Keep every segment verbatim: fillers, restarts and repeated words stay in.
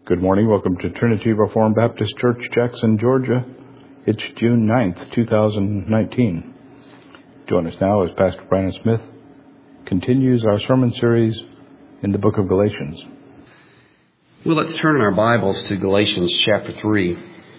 Good morning. Welcome to Trinity Reformed Baptist Church, Jackson, Georgia. It's June ninth, two thousand nineteen. Join us now as Pastor Brandon Smith continues our sermon series in the book of Galatians. Well, let's turn in our Bibles to Galatians chapter three.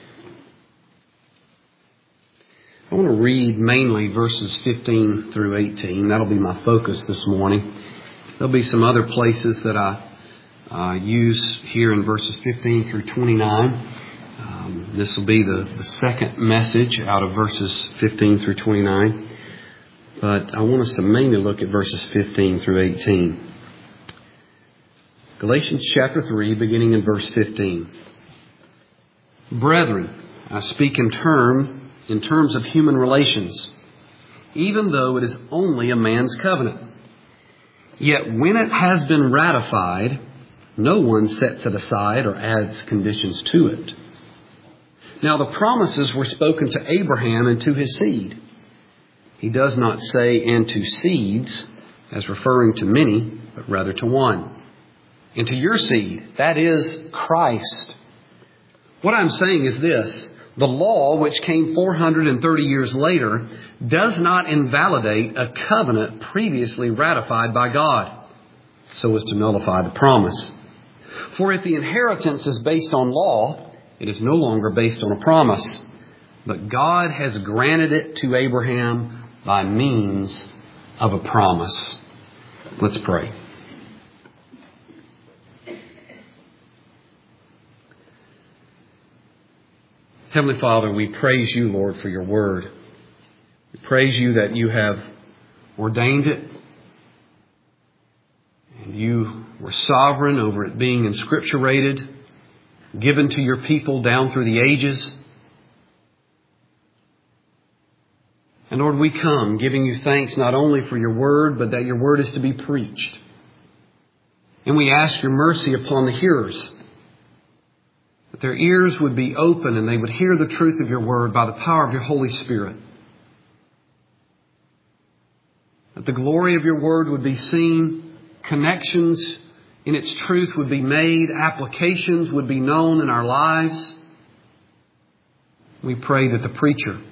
I want to read mainly verses fifteen through eighteen. That'll be my focus this morning. There'll be some other places that I uh, use here in verses fifteen through twenty-nine. Um, this will be the, the second message out of verses fifteen through twenty-nine. But I want us to mainly look at verses fifteen through eighteen. Galatians chapter three, beginning in verse fifteen. Brethren, I speak in term, in terms of human relations, even though it is only a man's covenant. Yet when it has been ratified, no one sets it aside or adds conditions to it. Now the promises were spoken to Abraham and to his seed. He does not say, and to seeds, as referring to many, but rather to one. And to your seed, that is Christ. What I'm saying is this: the law, which came four hundred thirty years later, does not invalidate a covenant previously ratified by God, so as to nullify the promise. For if the inheritance is based on law, it is no longer based on a promise, but God has granted it to Abraham by means of a promise. Let's pray. Heavenly Father, we praise you, Lord, for your word. We praise you that you have ordained it, and you were sovereign over it being inscripturated, given to your people down through the ages. And Lord, we come giving you thanks not only for your word, but that your word is to be preached. And we ask your mercy upon the hearers, that their ears would be open and they would hear the truth of your word by the power of your Holy Spirit. That the glory of your word would be seen, connections in its truth would be made, applications would be known in our lives. We pray that the preacher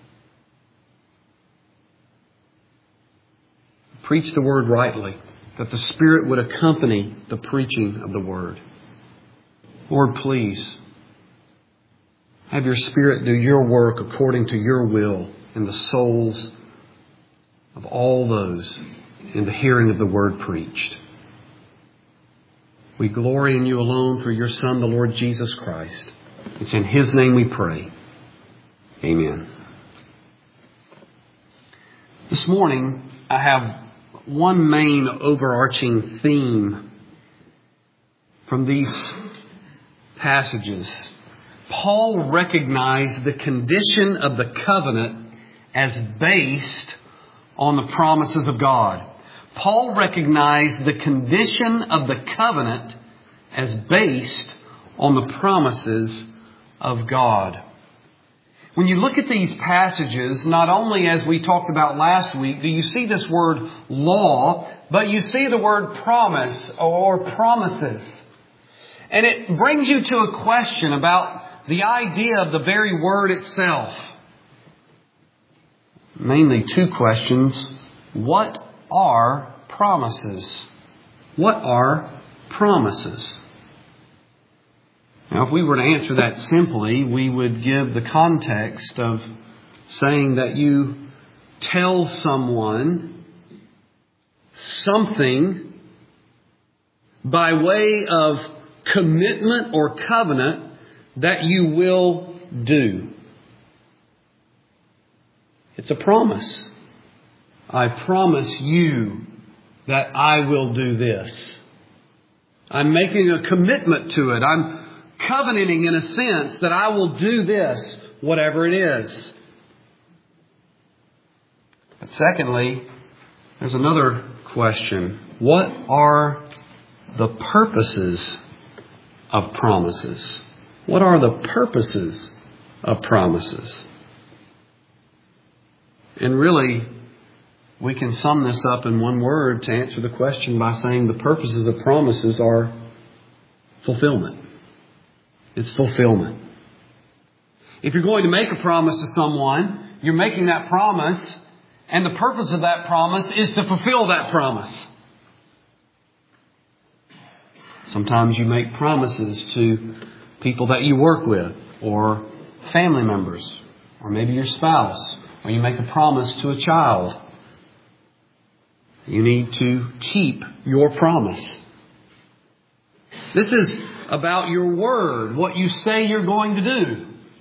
preach the word rightly, that the Spirit would accompany the preaching of the word. Lord, please have your Spirit do your work according to your will in the souls of all those in the hearing of the word preached. We glory in you alone through your Son, the Lord Jesus Christ. It's in his name we pray. Amen. This morning, I have one main overarching theme from these passages. Paul recognized the condition of the covenant as based on the promises of God. Paul recognized the condition of the covenant as based on the promises of God. When you look at these passages, not only as we talked about last week, do you see this word law, but you see the word promise or promises. And it brings you to a question about the idea of the very word itself. Mainly two questions. What are promises? What are promises? Now, if we were to answer that simply, we would give the context of saying that you tell someone something by way of commitment or covenant that you will do. It's a promise. I promise you that I will do this. I'm making a commitment to it. I'm covenanting in a sense that I will do this, whatever it is. But secondly, there's another question. What are the purposes of promises? What are the purposes of promises? And really, we can sum this up in one word to answer the question by saying the purposes of promises are fulfillment. It's fulfillment. If you're going to make a promise to someone, you're making that promise, and the purpose of that promise is to fulfill that promise. Sometimes you make promises to people that you work with, or family members, or maybe your spouse, or you make a promise to a child. You need to keep your promise. This is about your word, what you say you're going to do.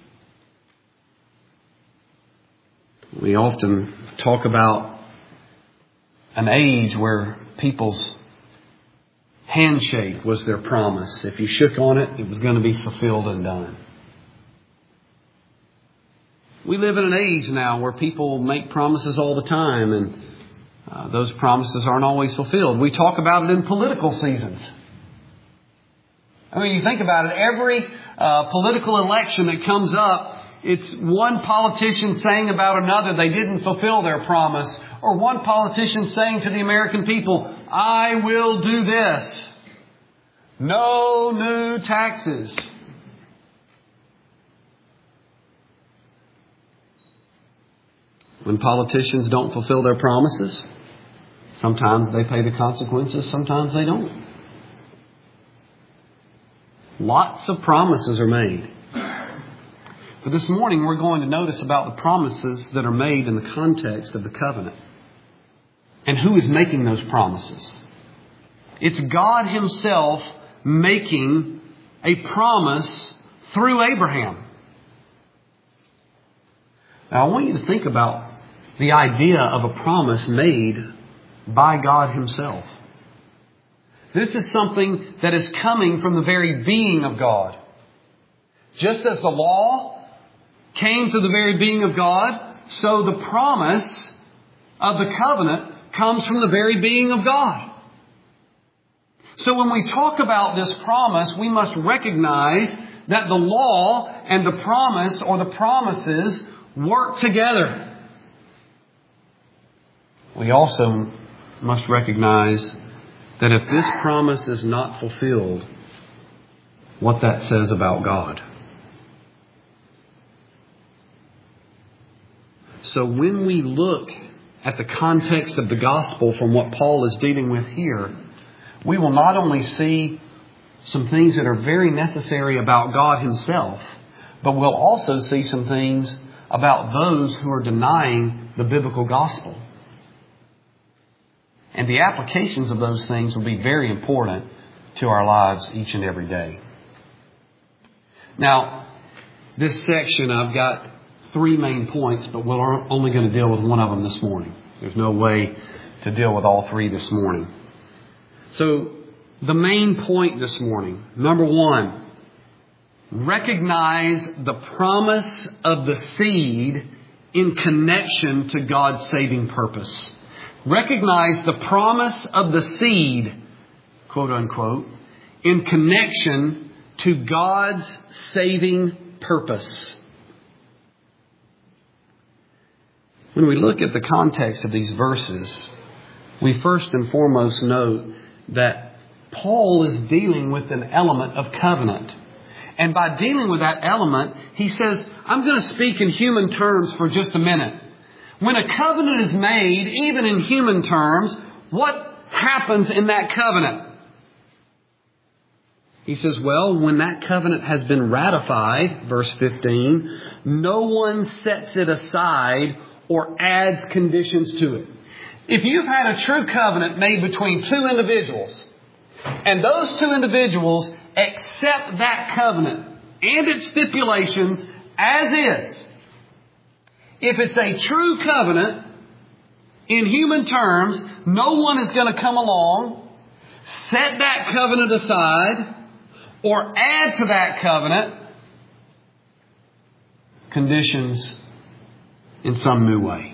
We often talk about an age where people's handshake was their promise. If you shook on it, it was going to be fulfilled and done. We live in an age now where people make promises all the time, and uh, those promises aren't always fulfilled. We talk about it in political seasons. I mean, you think about it, every uh, political election that comes up, it's one politician saying about another they didn't fulfill their promise, or one politician saying to the American people, I will do this. No new taxes. When politicians don't fulfill their promises, sometimes they pay the consequences, sometimes they don't. Lots of promises are made. But this morning we're going to notice about the promises that are made in the context of the covenant. And who is making those promises? It's God Himself making a promise through Abraham. Now I want you to think about the idea of a promise made by God Himself. This is something that is coming from the very being of God. Just as the law came through the very being of God, so the promise of the covenant comes from the very being of God. So when we talk about this promise, we must recognize that the law and the promise or the promises work together. We also must recognize that if this promise is not fulfilled, what that says about God. So when we look at the context of the gospel from what Paul is dealing with here, we will not only see some things that are very necessary about God Himself, but we'll also see some things about those who are denying the biblical gospel. And the applications of those things will be very important to our lives each and every day. Now, this section, I've got three main points, but we're only going to deal with one of them this morning. There's no way to deal with all three this morning. So, the main point this morning, number one, recognize the promise of the seed in connection to God's saving purpose. Recognize the promise of the seed, quote unquote, in connection to God's saving purpose. When we look at the context of these verses, we first and foremost note that Paul is dealing with an element of covenant. And by dealing with that element, he says, I'm going to speak in human terms for just a minute. When a covenant is made, even in human terms, what happens in that covenant? He says, well, when that covenant has been ratified, verse fifteen, no one sets it aside or adds conditions to it. If you've had a true covenant made between two individuals, and those two individuals accept that covenant and its stipulations as is, if it's a true covenant, in human terms, no one is going to come along, set that covenant aside, or add to that covenant conditions in some new way.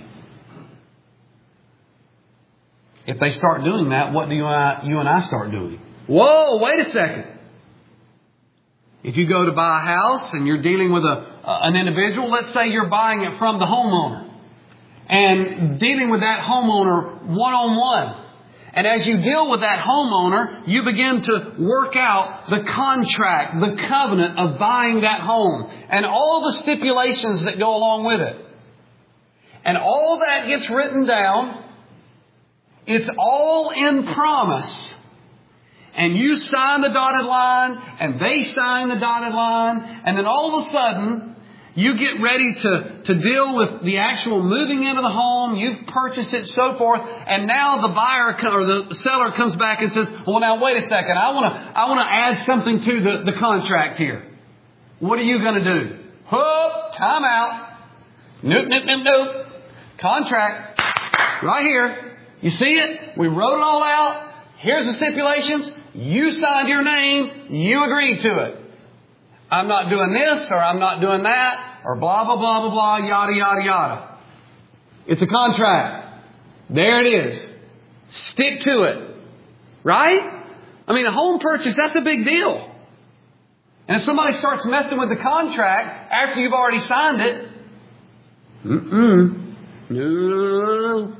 If they start doing that, what do you, uh, you and I start doing? Whoa, wait a second. If you go to buy a house and you're dealing with a, uh, an individual, let's say you're buying it from the homeowner and dealing with that homeowner one-on-one. And as you deal with that homeowner, you begin to work out the contract, the covenant of buying that home and all the stipulations that go along with it. And all that gets written down. It's all in promise. And you sign the dotted line, and they sign the dotted line, and then all of a sudden, you get ready to, to deal with the actual moving into the home. You've purchased it, so forth, and now the buyer or the seller comes back and says, "Well, now wait a second. I want to I want to add something to the, the contract here. What are you going to do?" Oh, time out. Nope, nope, nope, nope. Contract right here. You see it? We wrote it all out. Here's the stipulations. You signed your name. You agreed to it. I'm not doing this or I'm not doing that or blah, blah, blah, blah, blah, yada, yada, yada. It's a contract. There it is. Stick to it. Right? I mean, a home purchase, that's a big deal. And if somebody starts messing with the contract after you've already signed it, mm-mm. No.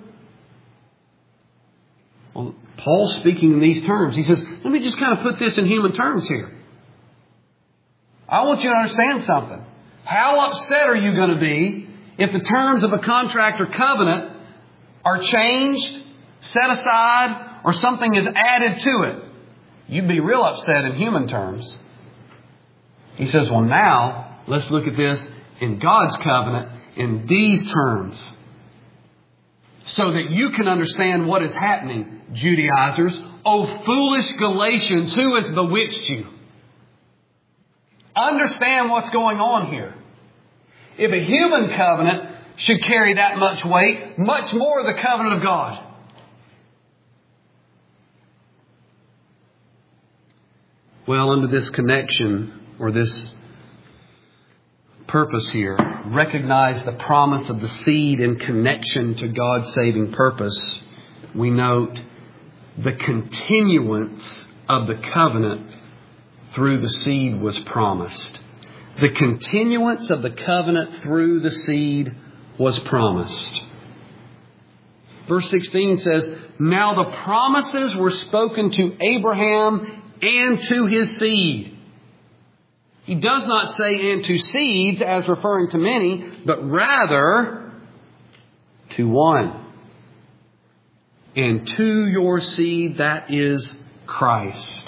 Well, Paul's speaking in these terms. He says, let me just kind of put this in human terms here. I want you to understand something. How upset are you going to be if the terms of a contract or covenant are changed, set aside, or something is added to it? You'd be real upset in human terms. He says, well, now let's look at this in God's covenant in these terms, so that you can understand what is happening, Judaizers. O foolish Galatians, who has bewitched you? Understand what's going on here. If a human covenant should carry that much weight, much more the covenant of God. Well, under this connection, or this purpose here, recognize the promise of the seed in connection to God's saving purpose. We note the continuance of the covenant through the seed was promised. The continuance of the covenant through the seed was promised. Verse sixteen says, now the promises were spoken to Abraham and to his seed. He does not say and to seeds as referring to many, but rather to one. And to your seed, that is Christ.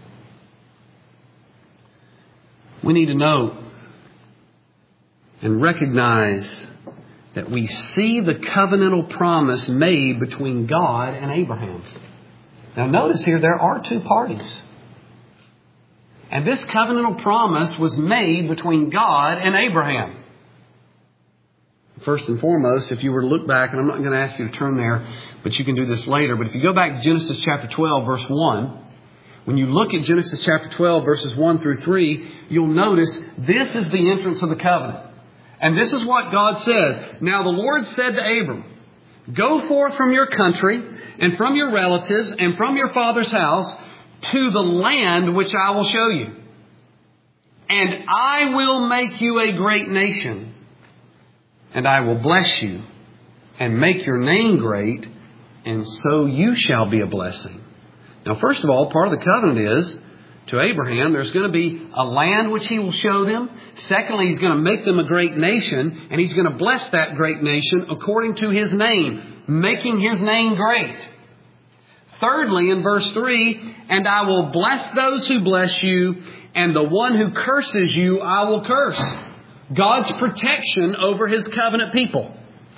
We need to note and recognize that we see the covenantal promise made between God and Abraham. Now notice here there are two parties. And this covenantal promise was made between God and Abraham. First and foremost, if you were to look back, and I'm not going to ask you to turn there, but you can do this later. But if you go back to Genesis chapter twelve, verse one, when you look at Genesis chapter twelve, verses one through three, you'll notice this is the entrance of the covenant. And this is what God says. Now the Lord said to Abram, go forth from your country and from your relatives and from your father's house to the land which I will show you. And I will make you a great nation. And I will bless you and make your name great. And so you shall be a blessing. Now, first of all, part of the covenant is to Abraham, there's going to be a land which he will show them. Secondly, he's going to make them a great nation. And he's going to bless that great nation according to his name, making his name great. Thirdly, in verse three, and I will bless those who bless you, and the one who curses you I will curse. God's protection over his covenant people.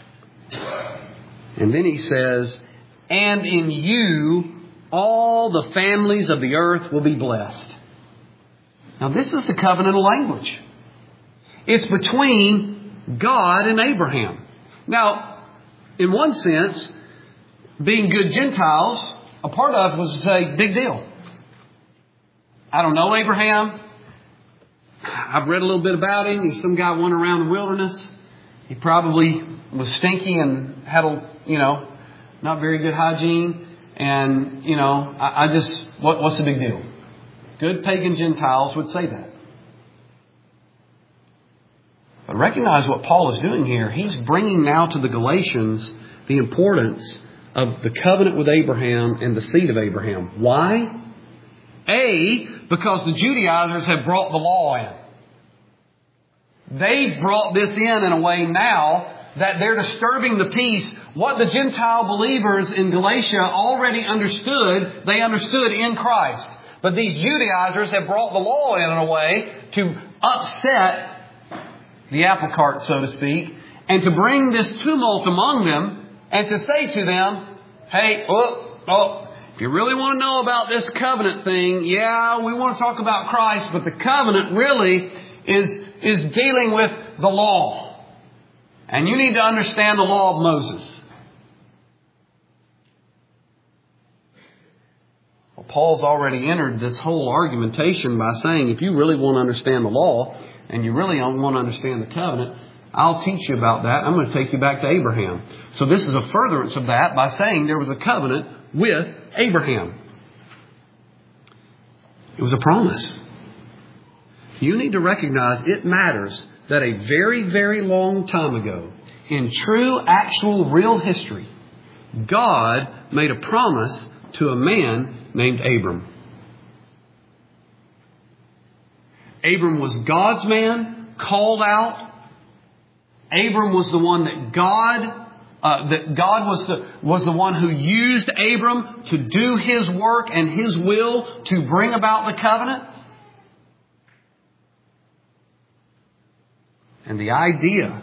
And then he says, and in you all the families of the earth will be blessed. Now this is the covenantal language. It's between God and Abraham. Now, in one sense, being good Gentiles, a part of it was to say, big deal. I don't know Abraham. I've read a little bit about him. He's some guy went around the wilderness. He probably was stinky and had a, you know, not very good hygiene. And, you know, I, I just, what, what's the big deal? Good pagan Gentiles would say that. But recognize what Paul is doing here. He's bringing now to the Galatians the importance of the covenant with Abraham and the seed of Abraham. Why? A, because the Judaizers have brought the law in. They've brought this in in a way now that they're disturbing the peace. What the Gentile believers in Galatia already understood, they understood in Christ. But these Judaizers have brought the law in in a way to upset the apple cart, so to speak, and to bring this tumult among them and to say to them, hey, oh, oh, if you really want to know about this covenant thing, yeah, we want to talk about Christ, but the covenant really is, is dealing with the law. And you need to understand the law of Moses. Well, Paul's already entered this whole argumentation by saying, if you really want to understand the law and you really don't want to understand the covenant, I'll teach you about that. I'm going to take you back to Abraham. So this is a furtherance of that by saying there was a covenant with Abraham. It was a promise. You need to recognize it matters that a very, very long time ago, in true, actual, real history, God made a promise to a man named Abram. Abram was God's man, called out. Abram was the one that God, uh, that God was the, was the one who used Abram to do His work and His will to bring about the covenant. And the idea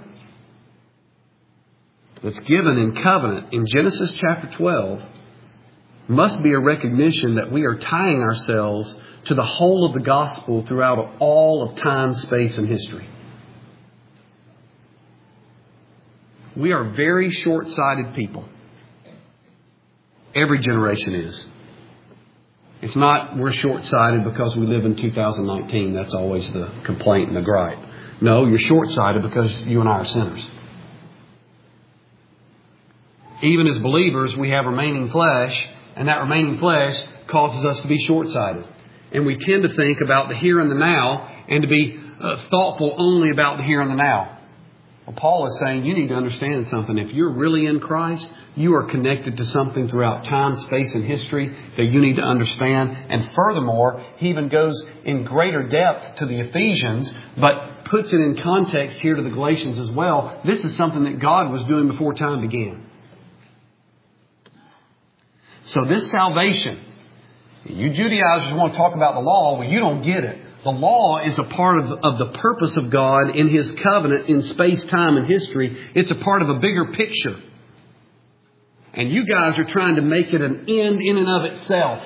that's given in covenant in Genesis chapter twelve must be a recognition that we are tying ourselves to the whole of the gospel throughout all of time, space, and history. We are very short-sighted people. Every generation is. It's not we're short-sighted because we live in two thousand nineteen. That's always the complaint and the gripe. No, you're short-sighted because you and I are sinners. Even as believers, we have remaining flesh, and that remaining flesh causes us to be short-sighted. And we tend to think about the here and the now and to be uh, thoughtful only about the here and the now. Well, Paul is saying you need to understand something. If you're really in Christ, you are connected to something throughout time, space, and history that you need to understand. And furthermore, he even goes in greater depth to the Ephesians, but puts it in context here to the Galatians as well. This is something that God was doing before time began. So this salvation, you Judaizers want to talk about the law, well, you don't get it. The law is a part of, of the purpose of God in His covenant in space, time, and history. It's a part of a bigger picture. And you guys are trying to make it an end in and of itself.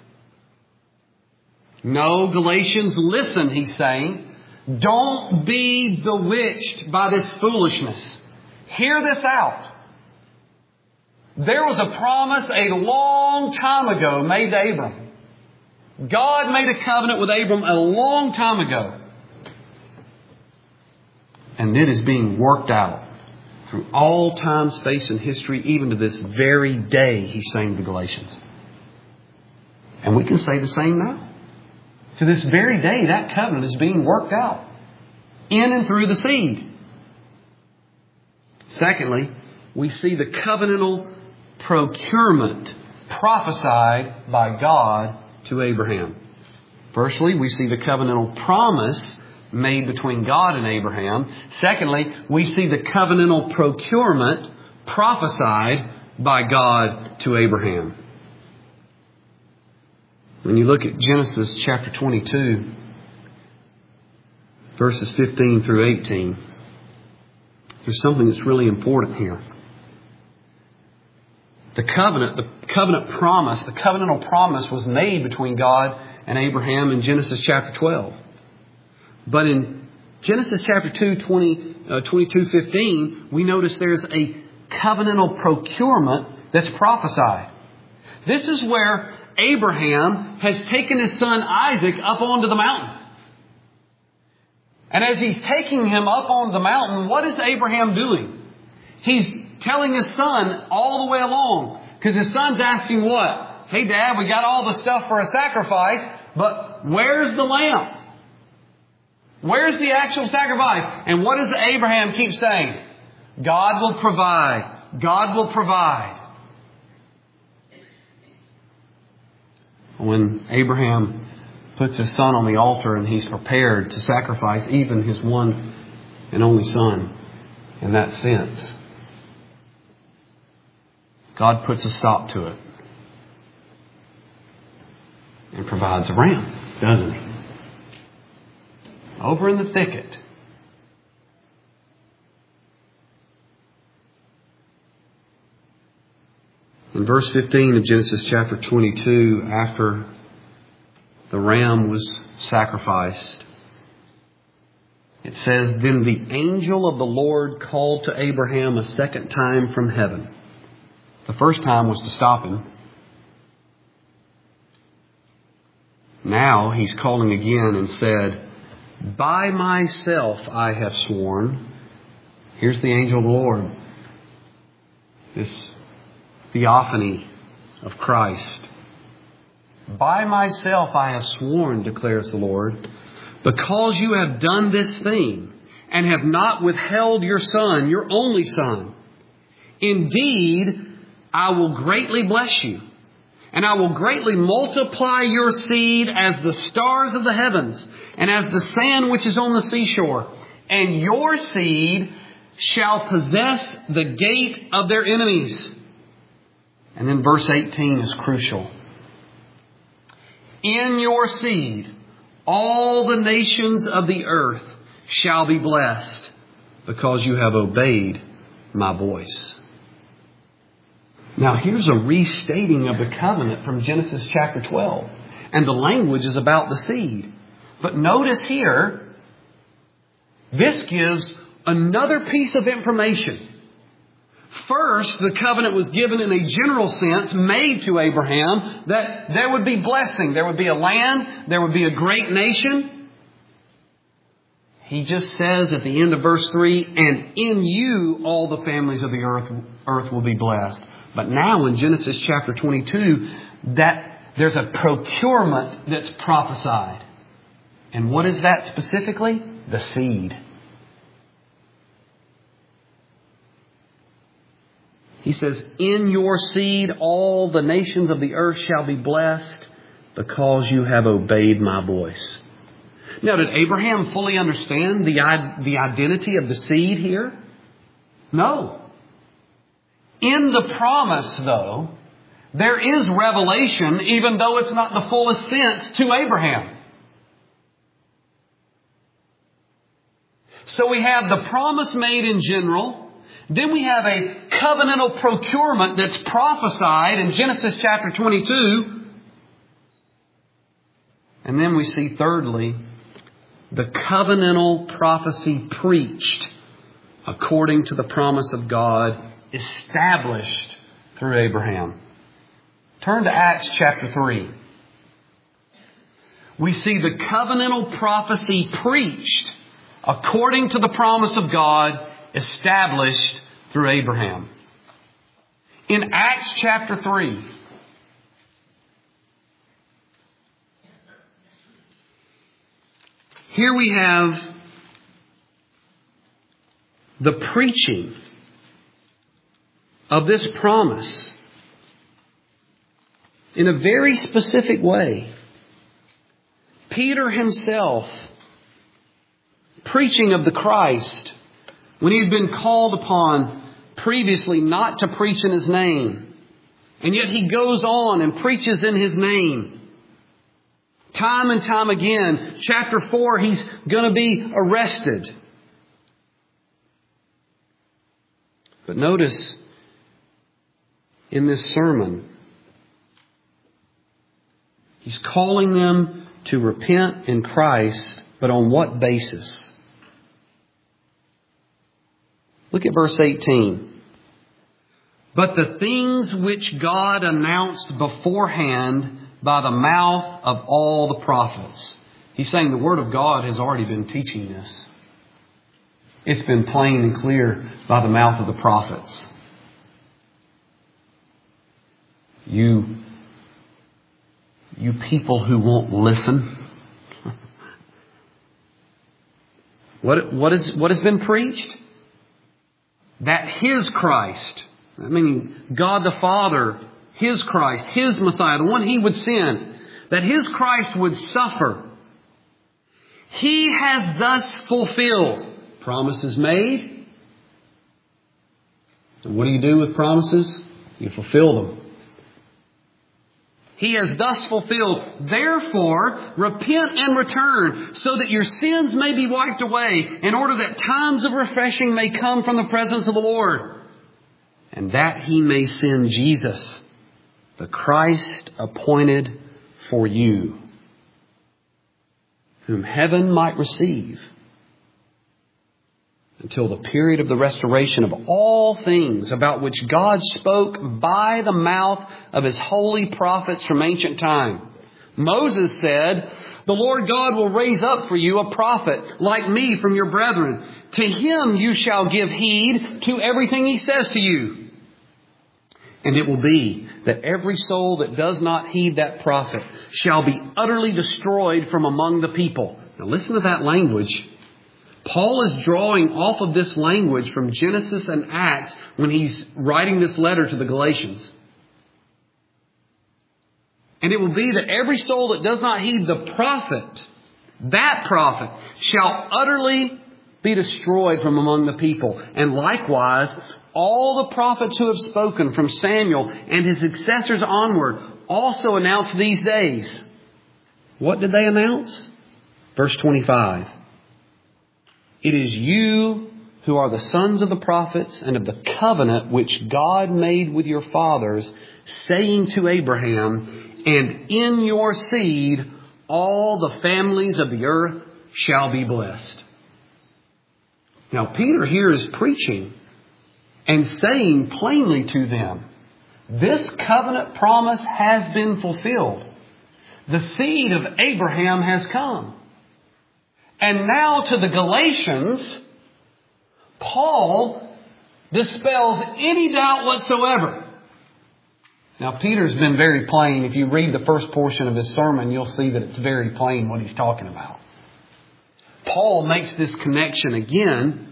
No, Galatians, listen, he's saying. Don't be bewitched by this foolishness. Hear this out. There was a promise a long time ago made to Abram. God made a covenant with Abram a long time ago. And it is being worked out through all time, space, and history, even to this very day, he's saying to the Galatians. And we can say the same now. To this very day, that covenant is being worked out in and through the seed. Secondly, we see the covenantal procurement prophesied by God to Abraham. Firstly, we see the covenantal promise made between God and Abraham. Secondly, we see the covenantal procurement prophesied by God to Abraham. When you look at Genesis chapter twenty-two, verses fifteen through eighteen, there's something that's really important here. The covenant, the covenant promise, the covenantal promise was made between God and Abraham in Genesis chapter twelve. But in Genesis chapter two, twenty, uh, twenty-two, fifteen, we notice there's a covenantal procurement that's prophesied. This is where Abraham has taken his son Isaac up onto the mountain. And as he's taking him up on the mountain, what is Abraham doing? He's telling his son all the way along. Because his son's asking what? Hey, Dad, we got all the stuff for a sacrifice, but where's the lamb? Where's the actual sacrifice? And what does Abraham keep saying? God will provide. God will provide. when Abraham puts his son on the altar and he's prepared to sacrifice even his one and only son in that sense. God puts a stop to it and provides a ram, doesn't He? Over in the thicket. In verse fifteen of Genesis chapter twenty-two, after the ram was sacrificed, it says, "Then the angel of the Lord called to Abraham a second time from heaven." The first time was to stop him. Now He's calling again and said, "By myself I have sworn." Here's the angel of the Lord. This theophany of Christ. "By myself I have sworn, declares the Lord, because you have done this thing and have not withheld your son, your only son. Indeed, I will greatly bless you, and I will greatly multiply your seed as the stars of the heavens and as the sand which is on the seashore. And your seed shall possess the gate of their enemies." And then verse eighteen is crucial. "In your seed, all the nations of the earth shall be blessed, because you have obeyed my voice." Now here's a restating of the covenant from Genesis chapter twelve. And the language is about the seed. But notice here, this gives another piece of information. First, the covenant was given in a general sense, made to Abraham, that there would be blessing. There would be a land. There would be a great nation. He just says at the end of verse three, "And in you all the families of the earth, earth will be blessed." But now in Genesis chapter twenty-two, that there's a procurement that's prophesied. And what is that specifically? The seed. He says, "In your seed all the nations of the earth shall be blessed, because you have obeyed my voice." Now, did Abraham fully understand the, the identity of the seed here? No. In the promise, though, there is revelation, even though it's not the fullest sense, to Abraham. So we have the promise made in general. Then we have a covenantal procurement that's prophesied in Genesis chapter twenty-two. And then we see, thirdly, the covenantal prophecy preached according to the promise of God, established through Abraham. Turn to Acts chapter three. We see the covenantal prophecy preached according to the promise of God, established through Abraham. In Acts chapter three, here we have the preaching of this promise in a very specific way. Peter himself preaching of the Christ when he had been called upon previously not to preach in His name. And yet he goes on and preaches in His name. Time and time again. Chapter four, he's going to be arrested. But notice in this sermon, he's calling them to repent in Christ, but on what basis? Look at verse eighteen. "But the things which God announced beforehand by the mouth of all the prophets." He's saying the Word of God has already been teaching this. It's been plain and clear by the mouth of the prophets. You, you people who won't listen. What, what, is, what has been preached? That His Christ, I mean God the Father, His Christ, His Messiah, the one He would send, that His Christ would suffer. He has thus fulfilled promises made. And what do you do with promises? You fulfill them. He has thus fulfilled. Therefore, repent and return, so that your sins may be wiped away, in order that times of refreshing may come from the presence of the Lord, and that He may send Jesus, the Christ appointed for you, whom heaven might receive, until the period of the restoration of all things about which God spoke by the mouth of His holy prophets from ancient time. Moses said, "The Lord God will raise up for you a prophet like me from your brethren. To him you shall give heed to everything he says to you. And it will be that every soul that does not heed that prophet shall be utterly destroyed from among the people." Now listen to that language. Paul is drawing off of this language from Genesis and Acts when he's writing this letter to the Galatians. And it will be that every soul that does not heed the prophet, that prophet, shall utterly be destroyed from among the people. And likewise, all the prophets who have spoken from Samuel and his successors onward also announced these days. What did they announce? Verse twenty-five. "It is you who are the sons of the prophets and of the covenant which God made with your fathers, saying to Abraham, 'And in your seed all the families of the earth shall be blessed.'" Now Peter here is preaching and saying plainly to them, this covenant promise has been fulfilled. The seed of Abraham has come. And now to the Galatians, Paul dispels any doubt whatsoever. Now Peter's been very plain. If you read the first portion of his sermon, you'll see that it's very plain what he's talking about. Paul makes this connection again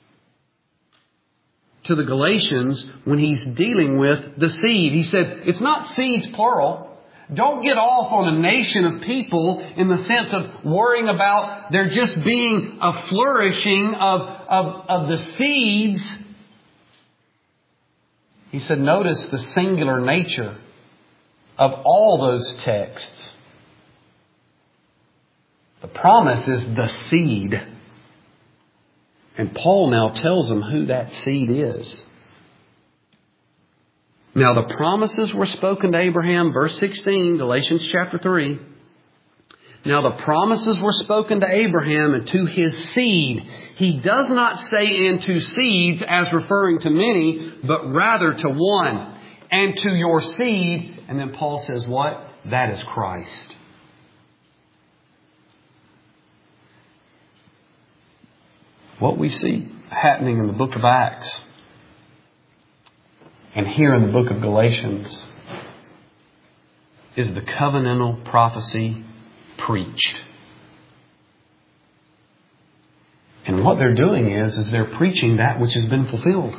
to the Galatians when he's dealing with the seed. He said, it's not seeds plural. Don't get off on a nation of people in the sense of worrying about there just being a flourishing of, of, of the seeds. He said, notice the singular nature of all those texts. The promise is the seed. And Paul now tells them who that seed is. Now the promises were spoken to Abraham, verse sixteen, Galatians chapter three. Now the promises were spoken to Abraham and to his seed. He does not say into seeds as referring to many, but rather to one. And to your seed. And then Paul says what? That is Christ. What we see happening in the book of Acts and here in the book of Galatians is the covenantal prophecy preached. And what they're doing is, is they're preaching that which has been fulfilled.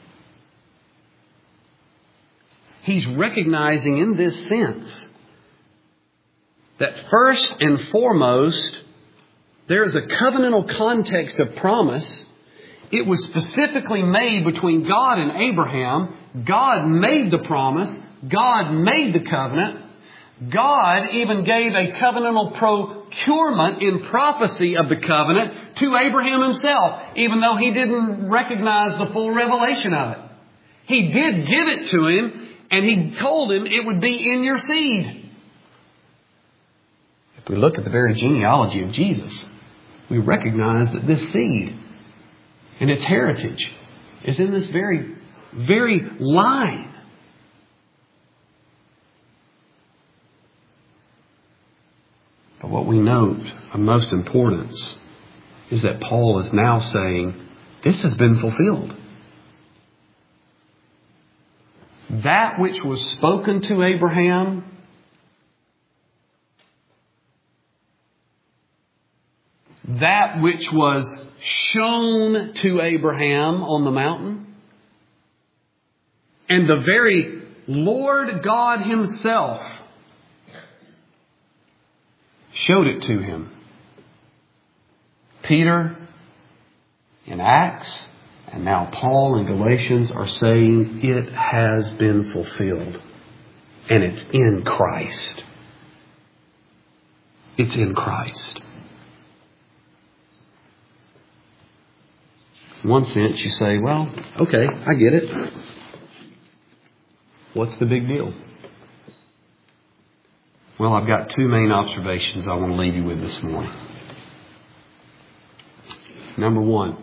He's recognizing in this sense that first and foremost, there is a covenantal context of promise. It was specifically made between God and Abraham. God made the promise. God made the covenant. God even gave a covenantal procurement in prophecy of the covenant to Abraham himself, even though he didn't recognize the full revelation of it. He did give it to him, and he told him it would be in your seed. If we look at the very genealogy of Jesus, we recognize that this seed and its heritage is in this very, very line. But what we note of most importance is that Paul is now saying, this has been fulfilled. That which was spoken to Abraham, that which was shown to Abraham on the mountain, and the very Lord God Himself showed it to him. Peter in Acts, and now Paul in Galatians are saying it has been fulfilled. And it's in Christ. It's in Christ. In one sense, you say, well, okay, I get it. What's the big deal? Well, I've got two main observations I want to leave you with this morning. Number one,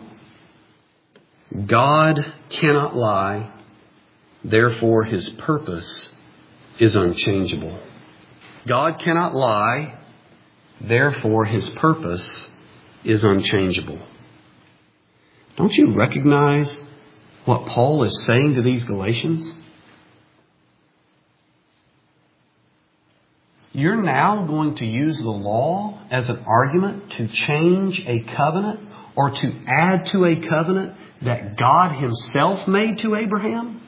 God cannot lie, therefore His purpose is unchangeable. God cannot lie, therefore His purpose is unchangeable. Don't you recognize what Paul is saying to these Galatians? You're now going to use the law as an argument to change a covenant or to add to a covenant that God Himself made to Abraham?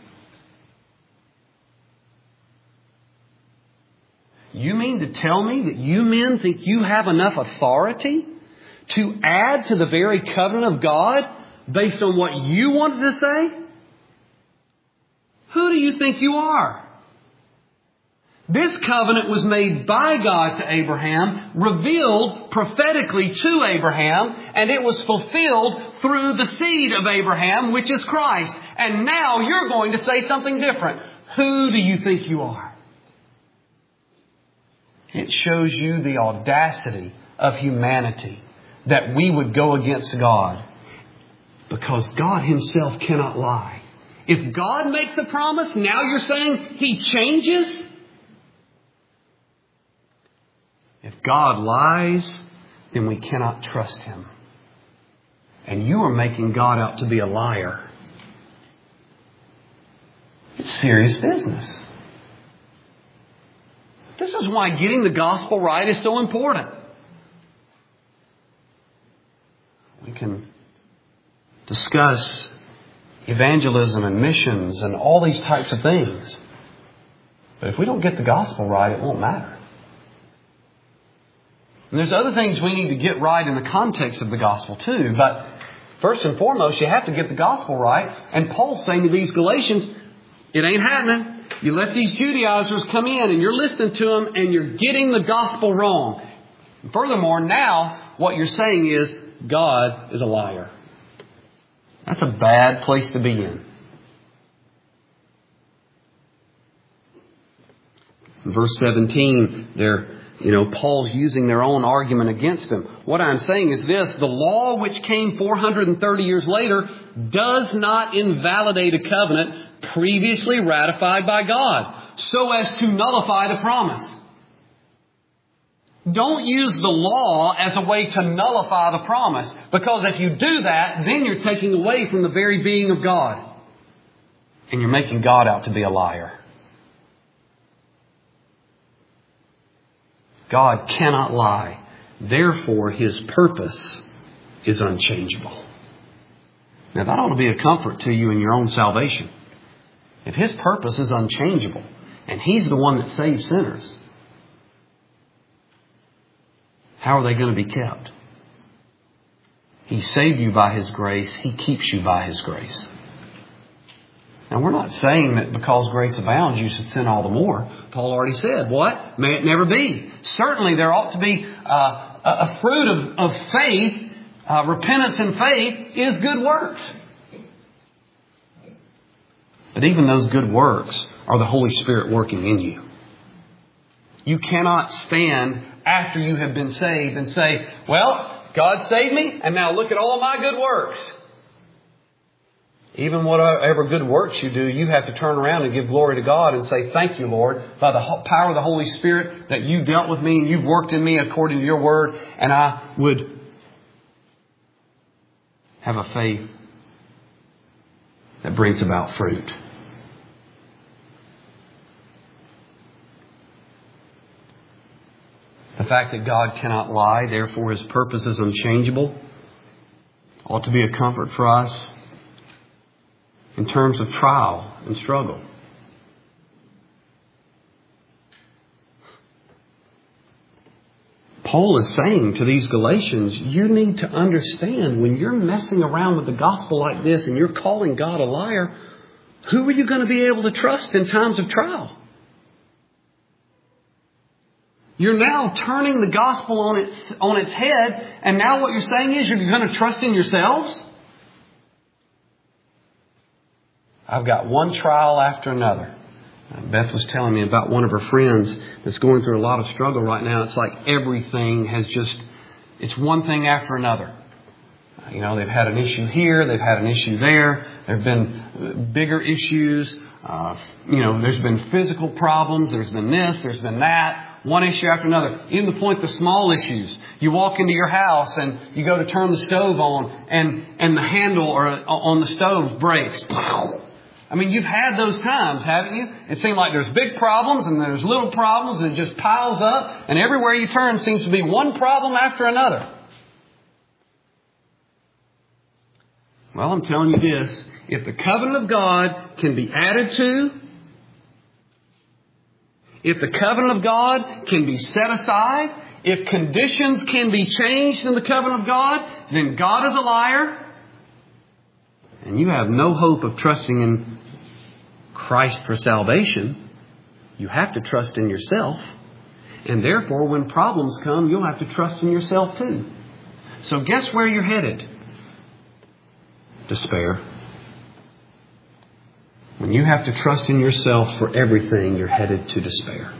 You mean to tell me that you men think you have enough authority to add to the very covenant of God based on what you wanted to say? Who do you think you are? This covenant was made by God to Abraham, revealed prophetically to Abraham, and it was fulfilled through the seed of Abraham, which is Christ. And now you're going to say something different. Who do you think you are? It shows you the audacity of humanity that we would go against God, because God Himself cannot lie. If God makes a promise, now you're saying He changes? If God lies, then we cannot trust Him. And you are making God out to be a liar. It's serious business. This is why getting the gospel right is so important. We can discuss evangelism and missions and all these types of things. But if we don't get the gospel right, it won't matter. And there's other things we need to get right in the context of the gospel too. But first and foremost, you have to get the gospel right. And Paul's saying to these Galatians, it ain't happening. You let these Judaizers come in and you're listening to them and you're getting the gospel wrong. And furthermore, now what you're saying is God is a liar. That's a bad place to be in. In verse seventeen, they're You know, Paul's using their own argument against him. What I'm saying is this: the law which came four hundred thirty years later does not invalidate a covenant previously ratified by God, so as to nullify the promise. Don't use the law as a way to nullify the promise, because if you do that, then you're taking away from the very being of God. And you're making God out to be a liar. God cannot lie. Therefore, His purpose is unchangeable. Now, that ought to be a comfort to you in your own salvation. If His purpose is unchangeable, and He's the one that saves sinners, how are they going to be kept? He saved you by His grace. He keeps you by His grace. Now, we're not saying that because grace abounds, you should sin all the more. Paul already said, what? May it never be. Certainly, there ought to be uh, a fruit of, of faith. Uh, repentance and faith is good works. But even those good works are the Holy Spirit working in you. You cannot stand after you have been saved and say, well, God saved me, and now look at all my good works. Even whatever good works you do, you have to turn around and give glory to God and say, thank you, Lord, by the power of the Holy Spirit that you dealt with me and you've worked in me according to your word. And I would have a faith that brings about fruit. The fact that God cannot lie, therefore His purpose is unchangeable, ought to be a comfort for us in terms of trial and struggle. Paul is saying to these Galatians, you need to understand when you're messing around with the gospel like this and you're calling God a liar, who are you going to be able to trust in times of trial? You're now turning the gospel on its, on its head, and now what you're saying is you're going to trust in yourselves? I've got one trial after another. Beth was telling me about one of her friends that's going through a lot of struggle right now. It's like everything has just, it's one thing after another. You know, they've had an issue here, they've had an issue there, there have been bigger issues. Uh, you know, there's been physical problems, there's been this, there's been that. One issue after another. Even the point, the small issues. You walk into your house and you go to turn the stove on and, and the handle or on the stove breaks. I mean, you've had those times, haven't you? It seems like there's big problems and there's little problems and it just piles up. And everywhere you turn seems to be one problem after another. Well, I'm telling you this. If the covenant of God can be added to, if the covenant of God can be set aside, if conditions can be changed in the covenant of God, then God is a liar. And you have no hope of trusting in Christ for salvation. You have to trust in yourself. And therefore, when problems come, you'll have to trust in yourself too. So guess where you're headed? Despair. When you have to trust in yourself for everything, you're headed to despair.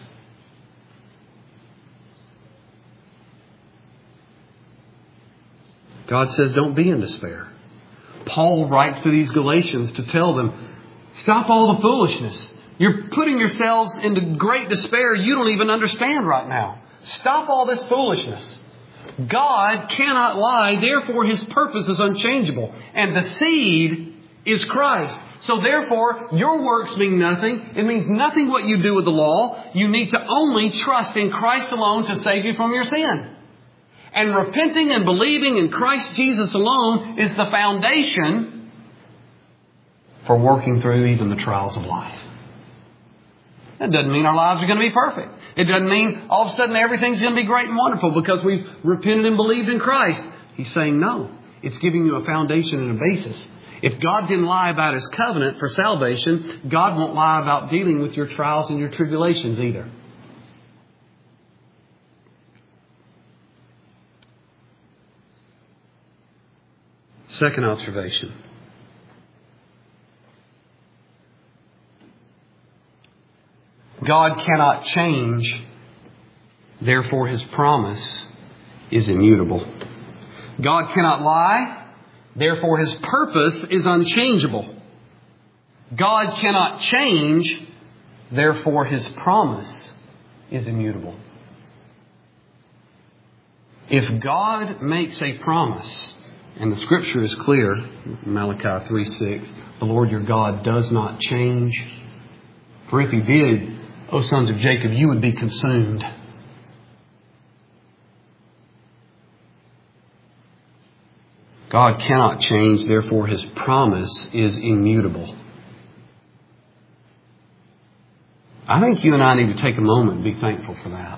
God says, don't be in despair. Paul writes to these Galatians to tell them, stop all the foolishness. You're putting yourselves into great despair you don't even understand right now. Stop all this foolishness. God cannot lie, therefore His purpose is unchangeable. And the seed is Christ. So therefore, your works mean nothing. It means nothing what you do with the law. You need to only trust in Christ alone to save you from your sin. And repenting and believing in Christ Jesus alone is the foundation for working through even the trials of life. That doesn't mean our lives are going to be perfect. It doesn't mean all of a sudden everything's going to be great and wonderful because we've repented and believed in Christ. He's saying no. It's giving you a foundation and a basis. If God didn't lie about His covenant for salvation, God won't lie about dealing with your trials and your tribulations either. Second observation. God cannot change, therefore His promise is immutable. God cannot lie, therefore His purpose is unchangeable. God cannot change, therefore His promise is immutable. If God makes a promise, and the Scripture is clear, Malachi three six, the Lord your God does not change. For if He did, O sons of Jacob, you would be consumed. God cannot change, therefore His promise is immutable. I think you and I need to take a moment and be thankful for that.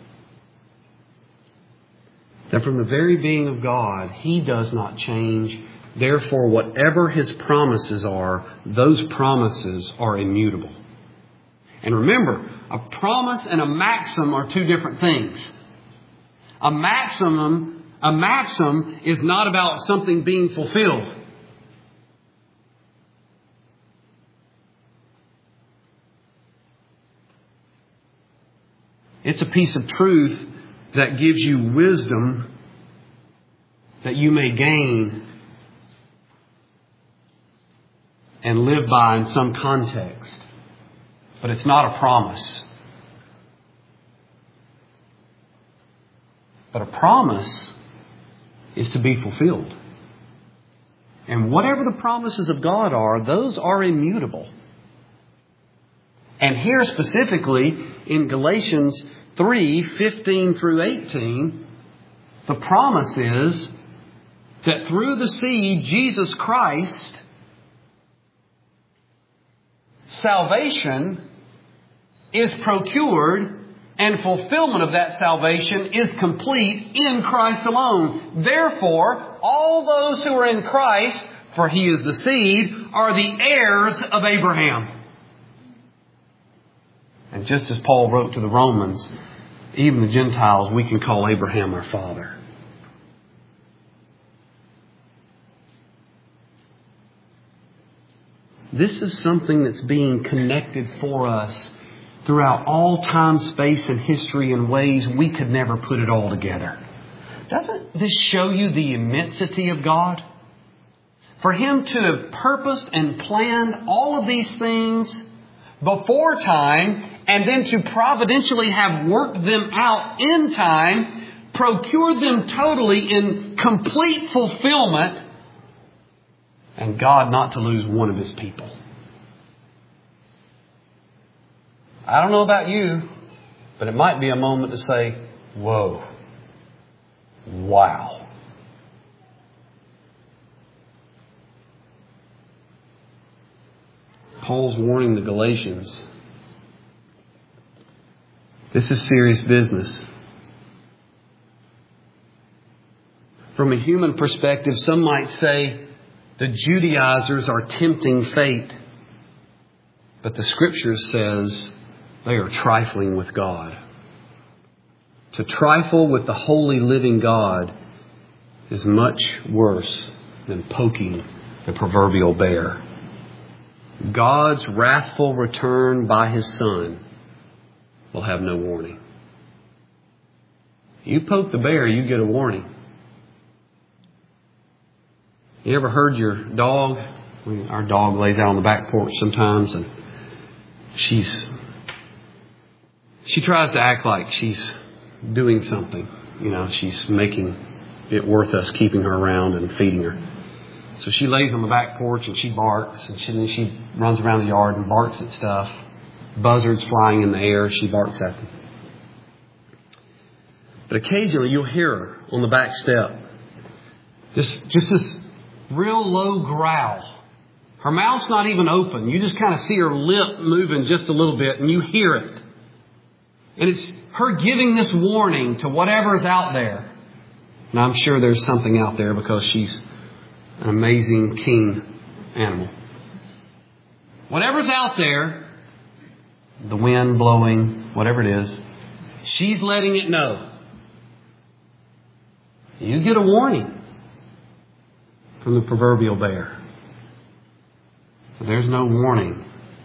That from the very being of God, He does not change. Therefore, whatever His promises are, those promises are immutable. And remember, a promise and a maxim are two different things. A maximum, a maxim is not about something being fulfilled. It's a piece of truth that gives you wisdom that you may gain and live by in some context. But it's not a promise. But a promise is to be fulfilled. And whatever the promises of God are, those are immutable. And here specifically in Galatians three fifteen through eighteen, the promise is that through the seed, Jesus Christ, salvation is procured and fulfillment of that salvation is complete in Christ alone. Therefore, all those who are in Christ, for He is the seed, are the heirs of Abraham. And just as Paul wrote to the Romans, even the Gentiles, we can call Abraham our father. This is something that's being connected for us throughout all time, space, and history in ways we could never put it all together. Doesn't this show you the immensity of God? For Him to have purposed and planned all of these things before time, and then to providentially have worked them out in time, procured them totally in complete fulfillment, and God not to lose one of His people. I don't know about you, but it might be a moment to say, whoa, wow. Paul's warning the Galatians. This is serious business. From a human perspective, some might say the Judaizers are tempting fate. But the Scripture says they are trifling with God. To trifle with the holy living God is much worse than poking the proverbial bear. God's wrathful return by His Son will have no warning. You poke the bear, you get a warning. You ever heard your dog? Our dog lays out on the back porch sometimes, and she's she tries to act like she's doing something. You know, she's making it worth us keeping her around and feeding her. So she lays on the back porch and she barks, and she, then she runs around the yard and barks at stuff. Buzzards flying in the air, she barks at them. But occasionally you'll hear her on the back step. Just, just this real low growl. Her mouth's not even open. You just kind of see her lip moving just a little bit, and you hear it. And it's her giving this warning to whatever's out there. And I'm sure there's something out there because she's an amazing king animal. Whatever's out there, the wind blowing, whatever it is, she's letting it know. You get a warning from the proverbial bear. There's no warning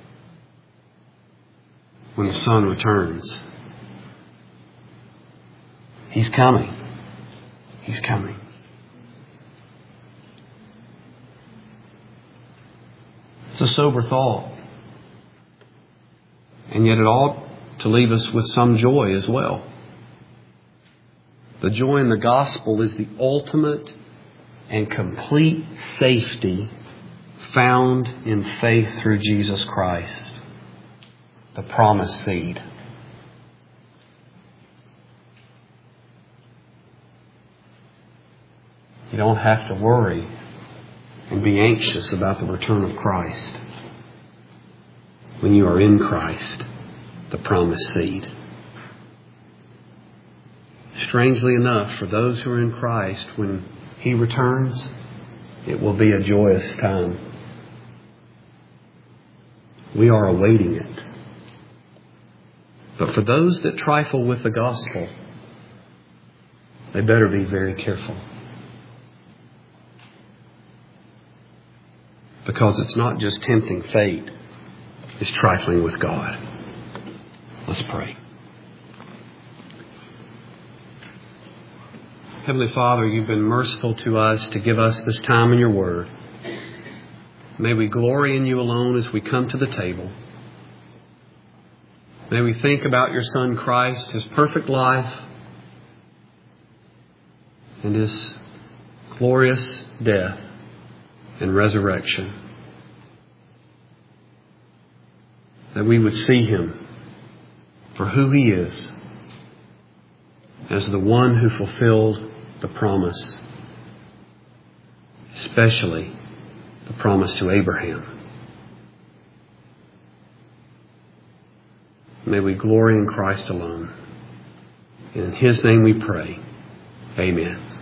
when the Son returns. He's coming. He's coming. It's a sober thought. And yet it ought to leave us with some joy as well. The joy in the gospel is the ultimate and complete safety found in faith through Jesus Christ, the promised seed. You don't have to worry and be anxious about the return of Christ when you are in Christ, the promised seed. Strangely enough, for those who are in Christ, when He returns, it will be a joyous time. We are awaiting it. But for those that trifle with the gospel, they better be very careful. Because it's not just tempting fate, it's trifling with God. Let's pray. Heavenly Father, You've been merciful to us to give us this time in Your Word. May we glory in You alone as we come to the table. May we think about Your Son Christ, His perfect life, and His glorious death and resurrection. That we would see Him for who He is, as the one who fulfilled the promise, especially the promise to Abraham. May we glory in Christ alone. In His name we pray. Amen.